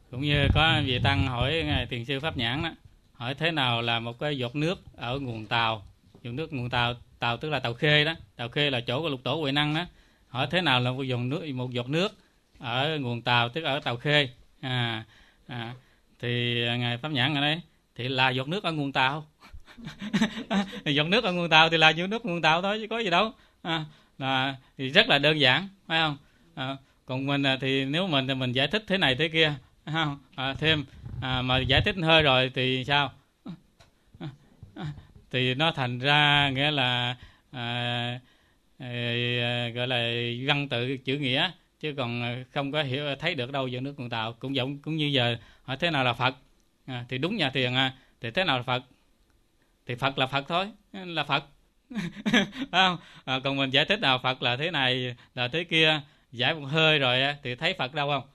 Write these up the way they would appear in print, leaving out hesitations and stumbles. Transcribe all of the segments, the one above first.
Cũng như có vị tăng hỏi ngài thiền sư Pháp Nhãn đó, hỏi thế nào là một cái giọt nước ở nguồn tàu. Giọt nước nguồn tàu, tàu tức là tàu khê đó, tàu khê là chỗ của lục tổ Huệ Năng đó. Hỏi thế nào là một giọt nước ở nguồn tàu, tức ở tàu khê. Thì ngài Pháp Nhãn ở đây thì là giọt nước ở nguồn tàu. Giọt nước ở nguồn tàu thì là giọt nước nguồn tàu thôi, chứ có gì đâu. Thì rất là đơn giản, phải không? Còn mình thì nếu mình thì mình giải thích thế này thế kia, không? Thêm mà giải thích hơi rồi thì sao? Thì nó thành ra nghĩa là gọi là văn tự chữ nghĩa, chứ còn không có hiểu thấy được đâu giọt nước nguồn tàu. Cũng như giờ hỏi thế nào là Phật, thì đúng nhà thiền thì thế nào là Phật? Thì Phật là Phật thôi, là Phật. Không? Còn mình giải thích nào Phật là thế này là thế kia, giải một hơi rồi thì thấy Phật đâu không?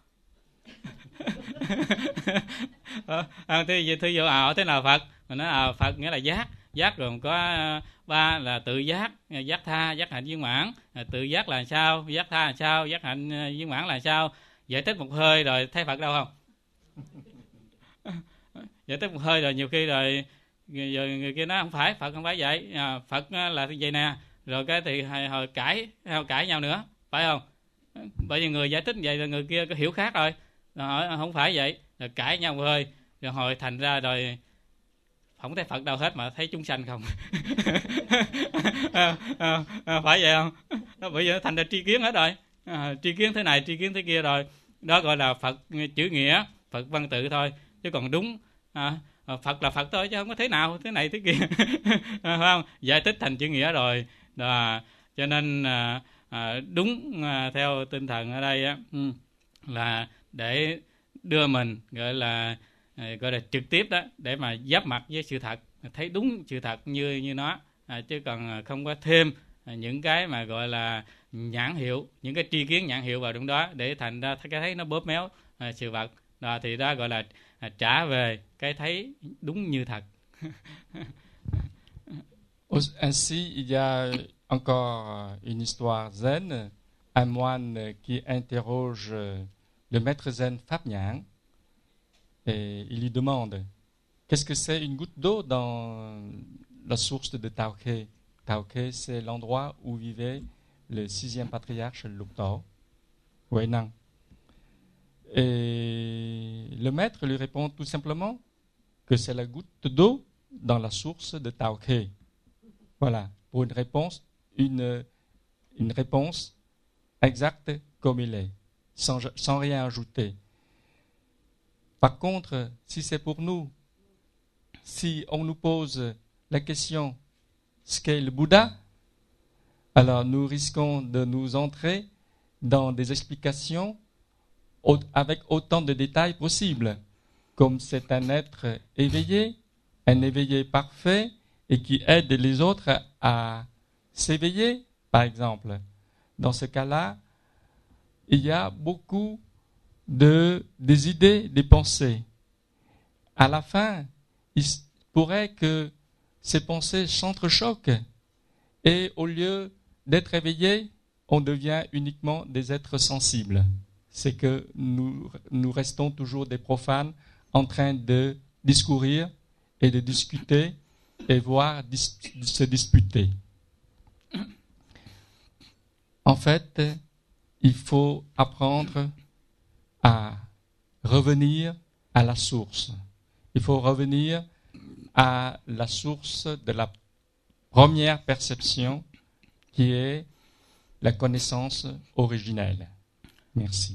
Thí dụ hỏi thế nào Phật, mình nói Phật nghĩa là giác gồm có ba là tự giác, giác tha, giác hạnh viên mãn. Tự giác là sao, giác tha là sao, giác hạnh viên mãn là sao? Giải thích một hơi rồi thấy Phật đâu không? Giải thích một hơi rồi nhiều khi rồi người kia nói không phải, Phật không phải vậy, Phật là vậy nè, rồi cái thì hồi cãi nhau nữa, phải không? Bởi vì người giải thích vậy là người kia có hiểu khác rồi hỏi không phải vậy, rồi cãi nhau một hơi, rồi hồi thành ra rồi không thấy Phật đâu hết mà thấy chúng sanh không. Phải vậy không? Bây giờ thành ra tri kiến hết rồi, tri kiến thế này, tri kiến thế kia rồi, đó gọi là Phật chữ nghĩa, Phật văn tự thôi, chứ còn đúng Phật là Phật thôi, chứ không có thế nào thế này thế kia. Phải không? Giải thích thành chữ nghĩa rồi đó, cho nên đúng theo tinh thần ở đây là để đưa mình gọi là trực tiếp đó, để mà giáp mặt với sự thật, thấy đúng sự thật như nó, chứ còn không có thêm những cái mà gọi là nhãn hiệu, những cái tri kiến nhãn hiệu vào trong đó để thành ra cái thấy nó bóp méo sự vật đó, thì đó gọi là trả về cái thấy đúng như thật. Ainsi, il y a encore une histoire zen, un moine qui interroge le maître zen Pháp Nhãn et il lui demande qu'est-ce que c'est une goutte d'eau dans la source de Tao Khe. Tao Khe, c'est l'endroit où vivait le 6e patriarche Lục Tổ Huệ Năng. Et le maître lui répond tout simplement que c'est la goutte d'eau dans la source de Tao Khe. Voilà, pour une réponse exacte comme il est, sans rien ajouter. Par contre, si c'est pour nous, si on nous pose la question ce qu'est le Bouddha, alors nous risquons de nous entrer dans des explications avec autant de détails possibles, comme c'est un être éveillé, un éveillé parfait, et qui aide les autres à s'éveiller, par exemple. Dans ce cas-là, il y a beaucoup des idées, des pensées. À la fin, il pourrait que ces pensées s'entrechoquent et au lieu d'être éveillés, on devient uniquement des êtres sensibles. C'est que nous restons toujours des profanes en train de discourir et de discuter et voire se disputer. En fait, il faut apprendre à revenir à la source. Il faut revenir à la source de la première perception qui est la connaissance originelle. Merci.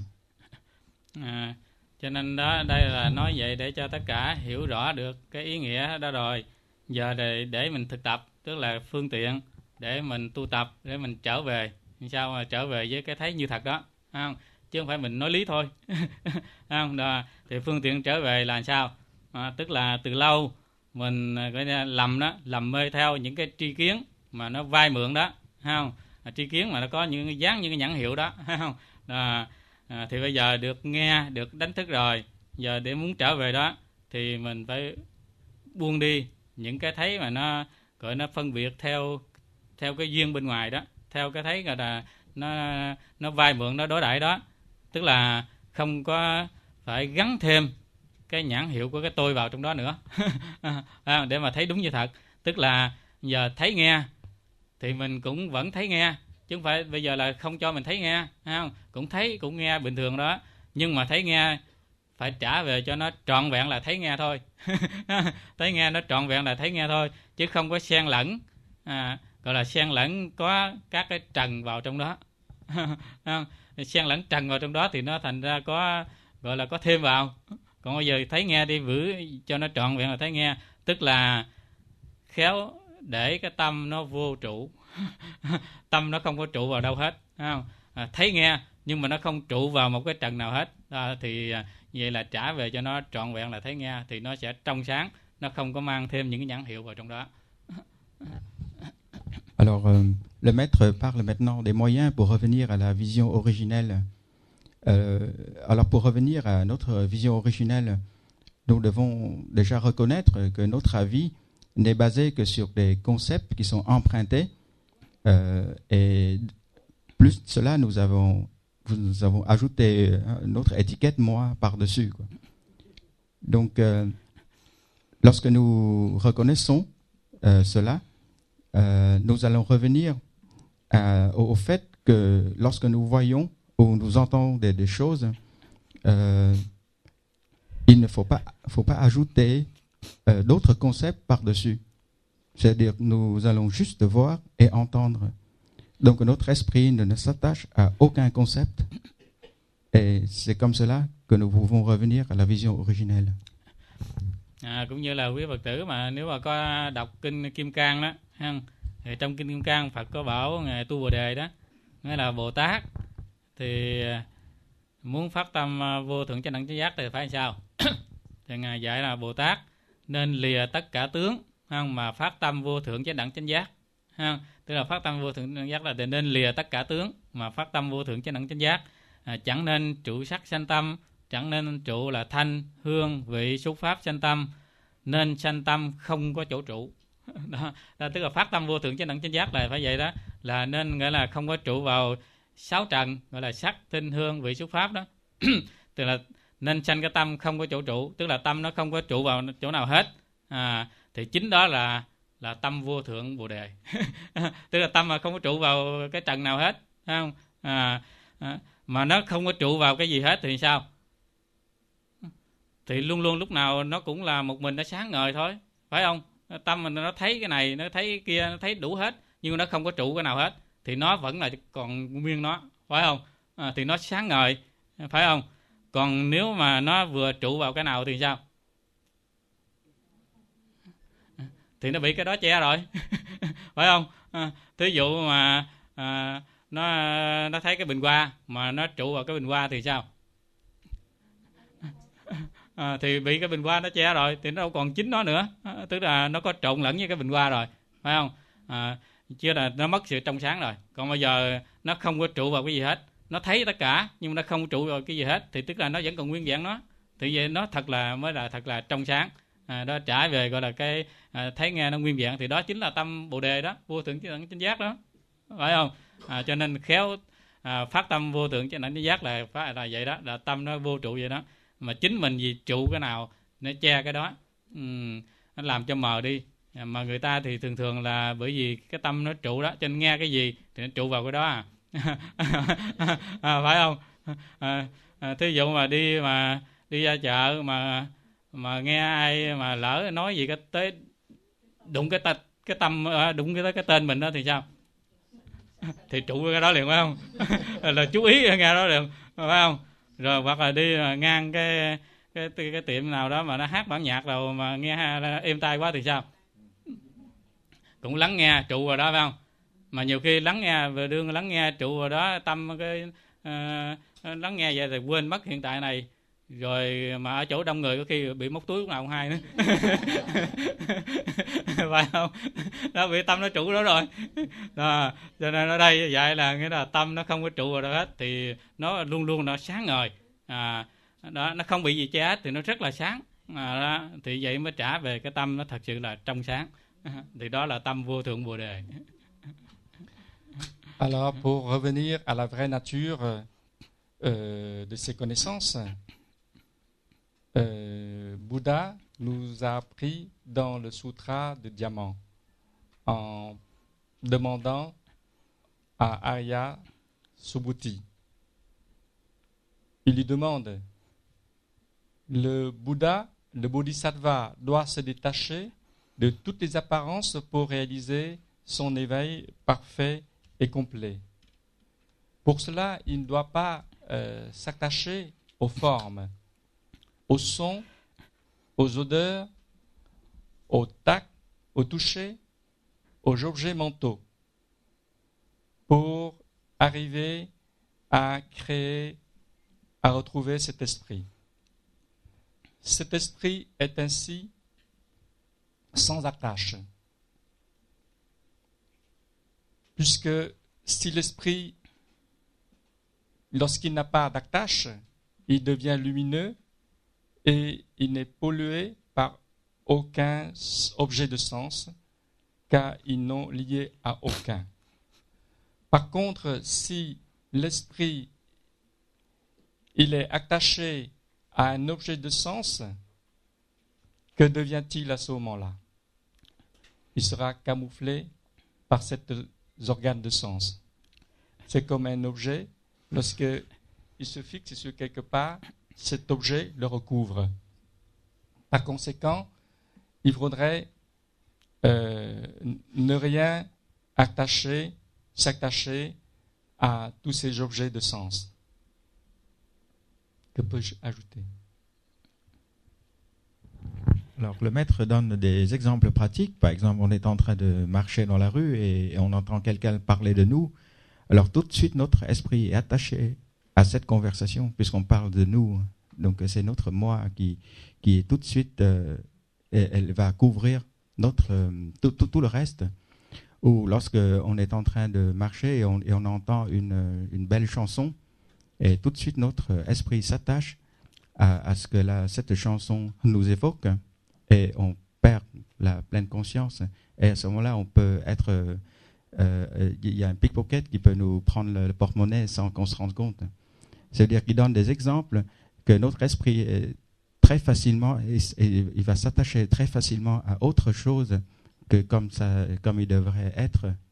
Cho nên đó, đây là nói vậy để cho tất cả hiểu rõ được cái ý nghĩa đó rồi. Giờ để mình thực tập, tức là phương tiện để mình tu tập, để mình trở về. Sao mà trở về với cái thấy như thật đó, không? Chứ không phải mình nói lý thôi. Không? Đó, thì phương tiện trở về là sao? Tức là từ lâu mình lầm mê theo những cái tri kiến mà nó vay mượn đó, không? Tri kiến mà nó có những dáng những cái nhãn hiệu đó, không? Đó, thì bây giờ được nghe, được đánh thức rồi, giờ để muốn trở về đó thì mình phải buông đi những cái thấy mà nó gọi nó phân biệt theo cái duyên bên ngoài đó, theo cái thấy gọi là nó vay mượn, nó đối đãi đó, tức là không có phải gắn thêm cái nhãn hiệu của cái tôi vào trong đó nữa. Để mà thấy đúng như thật. Tức là giờ thấy nghe thì mình cũng vẫn thấy nghe, chứ không phải bây giờ là không cho mình thấy nghe, không? Cũng thấy cũng nghe bình thường đó, nhưng mà thấy nghe phải trả về cho nó trọn vẹn là thấy nghe thôi. Thấy nghe nó trọn vẹn là thấy nghe thôi, chứ không có xen lẫn, gọi là xen lẫn có các cái trần vào trong đó. Xen lẫn trần vào trong đó thì nó thành ra có gọi là có thêm vào. Còn bây giờ thấy nghe đi vử cho nó trọn vẹn là thấy nghe, tức là khéo để cái tâm nó vô trụ. Tâm nó không có trụ vào đâu hết, không? Thấy nghe nhưng mà nó không trụ vào một cái trần nào hết, thì vậy là trả về cho nó trọn vẹn là thấy nghe, thì nó sẽ trong sáng, nó không có mang thêm những cái nhãn hiệu vào trong đó. Alors, le maître parle maintenant des moyens pour revenir à la vision originelle. Alors, pour revenir à notre vision originelle, nous devons déjà reconnaître que notre avis n'est basé que sur des concepts qui sont empruntés. Et plus de cela, nous avons ajouté notre étiquette moi par-dessus, quoi. Donc, lorsque nous reconnaissons cela, nous allons revenir au fait que lorsque nous voyons ou nous entendons des choses, il ne faut pas ajouter d'autres concepts par-dessus. C'est-à-dire nous allons juste voir et entendre. Donc notre esprit ne s'attache à aucun concept. Et c'est comme cela que nous pouvons revenir à la vision originelle. Cũng như là quý Phật tử mà nếu mà có đọc kinh Kim Cang đó, thì trong kinh Kim Cang Phật có bảo ngài Tu Bồ Đề đó, nghĩa là Bồ Tát thì muốn phát tâm vô thượng chánh đẳng chánh giác thì phải sao? Thì ngài dạy là Bồ Tát nên lìa tất cả tướng, mà phát tâm vô thượng chánh đẳng chánh giác. Tức là phát tâm vô thượng chánh giác là nên lìa tất cả tướng mà phát tâm vô thượng chánh đẳng chánh giác. Chẳng nên trụ sắc sanh tâm, chẳng nên trụ là thanh hương vị xúc pháp sanh tâm, nên sanh tâm không có chỗ trụ. Đó, tức là phát tâm vô thượng chánh đẳng chánh giác là phải vậy đó, là nên gọi là không có trụ vào sáu trần, gọi là sắc thanh hương vị xúc pháp đó. Tức là nên sanh cái tâm không có chỗ trụ, tức là tâm nó không có trụ vào chỗ nào hết. Thì chính đó là tâm vô thượng Bồ Đề. Tức là tâm mà không có trụ vào cái trần nào hết, không? Mà nó không có trụ vào cái gì hết thì sao? Thì luôn luôn lúc nào nó cũng là một mình nó sáng ngời thôi, phải không? Tâm mình nó thấy cái này, nó thấy cái kia, nó thấy đủ hết, nhưng nó không có trụ cái nào hết, thì nó vẫn là còn nguyên nó, phải không? Thì nó sáng ngời, phải không? Còn nếu mà nó vừa trụ vào cái nào thì sao? Thì nó bị cái đó che rồi. Phải không? Thí dụ mà nó thấy cái bình hoa mà nó trụ vào cái bình hoa thì sao? Thì bị cái bình hoa nó che rồi, thì nó đâu còn chính nó nữa. Tức là nó có trộn lẫn với cái bình hoa rồi, phải không? Chưa là nó mất sự trong sáng rồi. Còn bây giờ nó không có trụ vào cái gì hết, nó thấy tất cả nhưng nó không trụ vào cái gì hết, thì tức là nó vẫn còn nguyên vẹn nó. Thì vậy nó mới là thật là trong sáng. Đó trả về gọi là cái thấy nghe nó nguyên vẹn, thì đó chính là tâm Bồ Đề đó, vô thượng chánh đẳng chánh giác đó, phải không? Cho nên khéo phát tâm vô thượng chánh đẳng chánh giác là phải là vậy đó, là tâm nó vô trụ vậy đó. Mà chính mình gì trụ cái nào nó che cái đó, nó làm cho mờ đi. Mà người ta thì thường là bởi vì cái tâm nó trụ đó, cho nên nghe cái gì thì nó trụ vào cái đó. Phải không? Thí dụ mà đi ra chợ mà nghe ai mà lỡ nói gì tới đụng cái tâm đụng cái tên mình đó thì sao? Thì trụ cái đó liền, phải không? Là chú ý nghe đó liền, phải không? Rồi hoặc là đi ngang cái tiệm nào đó mà nó hát bản nhạc rồi mà nghe êm tai quá thì sao? Cũng lắng nghe trụ vào đó, phải không? Mà nhiều khi lắng nghe vừa đương lắng nghe trụ vào đó, tâm cái lắng nghe vậy thì quên mất hiện tại này. Rồi mà ở chỗ đông người có khi bị móc túi lúc nào không hay nữa. Phải không? Đó, bị tâm nó trụ đó rồi. Đó, cho nên ở đây vậy là nghĩa là tâm nó không có trụ vào đâu hết, thì nó luôn luôn nó sáng ngời. Đó, nó không bị gì che hết thì nó rất là sáng. Đó, thì vậy mới trả về cái tâm nó thật sự là trong sáng. Thì đó là tâm vô thượng Bồ Đề. Alors pour revenir à la vraie nature de ces connaissances, Bouddha nous a appris dans le sutra de diamant en demandant à Arya Subhuti. Il lui demande, le Bouddha, le Bodhisattva doit se détacher de toutes les apparences pour réaliser son éveil parfait et complet. Pour cela, il ne doit pas s'attacher aux formes, aux sons, aux odeurs, au tact, au toucher, aux objets mentaux, pour arriver à créer, à retrouver cet esprit. Cet esprit est ainsi sans attache, puisque si l'esprit, lorsqu'il n'a pas d'attache, il devient lumineux et il n'est pollué par aucun objet de sens, car ils n'ont lié à aucun. Par contre, si l'esprit il est attaché à un objet de sens, que devient-il à ce moment-là? Il sera camouflé par ces organes de sens. C'est comme un objet, lorsqu'il se fixe sur quelque part, cet objet le recouvre. Par conséquent, il faudrait ne rien s'attacher à tous ces objets de sens. Que peux-je ajouter? Alors, le maître donne des exemples pratiques. Par exemple, on est en train de marcher dans la rue et on entend quelqu'un parler de nous. Alors, tout de suite, notre esprit est attaché à cette conversation, puisqu'on parle de nous. Donc, c'est notre moi qui est tout de suite, elle va couvrir tout le reste. Ou lorsqu'on est en train de marcher et on entend une belle chanson, et tout de suite, notre esprit s'attache à ce que cette chanson nous évoque et on perd la pleine conscience. Et à ce moment-là, on peut être... il y a un pickpocket qui peut nous prendre le porte-monnaie sans qu'on se rende compte. C'est-à-dire qu'il donne des exemples que notre esprit est très facilement, il va s'attacher très facilement à autre chose que comme il devrait être